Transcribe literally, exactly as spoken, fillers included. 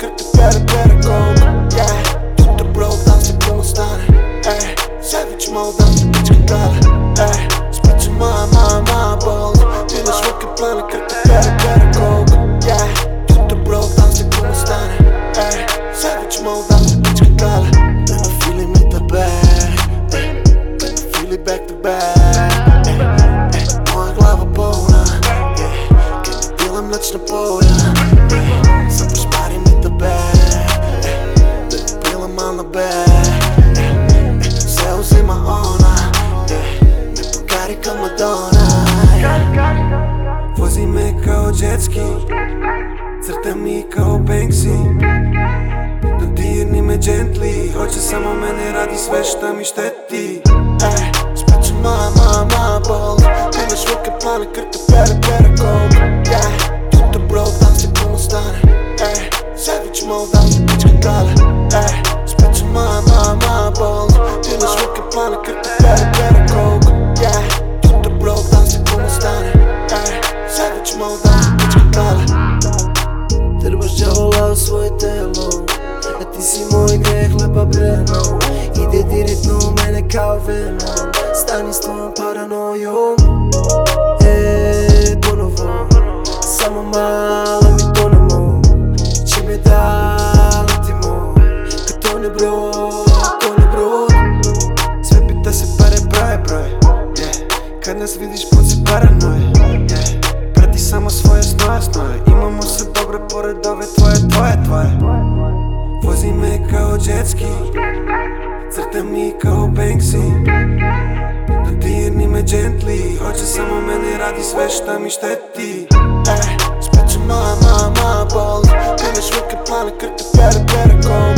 кръг те пере, пере колко. Yeah, jutro bro, там се какво стане. Ей, севич мол, дам се пичка дале. Ей, спича моя, моя, моя бол. Пилаш вък е плана, кръг те пере, пере колко. Yeah, jutro bro, там се какво стане. Ей, севич мол, дам се пичка дале. They my feeling with the bag. Ей, they my feeling back to back. Ей, ей, моя глава пълна. Ей, ке не пила млечна поля. Ей, съпъш пари with the bag. Ей, да не пила мална бag. Ей, ей, се взима она. Ей, ме покари към Мадона. Вози ме као джетски, църта ми као Бенкси. Додирни ме джентли, хоче само мене ради свеща ми щети. Ей, спече моя, моя, моя бол. Пилеш вък е плана, кръг те пере, пере колко. Yeah, jutro bro, там се какво стане. Ей, севич мол, дам се пичка дале. Ей, спече моя, моя, моя бол. Пилеш вък е плана, кръг те пере, пере колко. Yeah, jutro bro, там се какво стане. Ей, севич мол, дам се пичка дале. Тръбаш дявола в свое тело, а ти си мой грех, лепа брено. Иде директно мене као вено. Стани с това паранойо. Е, по-ново, само мала ми то не мога. Че ме дала ти му, като не бро, то не бро. Свепите се паре, брай, брай. Kad nas vidiš put si paranoj. Prati samo svoje snoje, snoje. Imamo se dobre pored ove tvoje, tvoje, tvoje. Vozi me kao jetski, crta mi kao Banksy. Dodirni me gently, hoće samo mene radi sve šta mi šteti. Ej, spečе moja, moja, moja bol. Pileš вък е плана, кръг те пере, пере колко.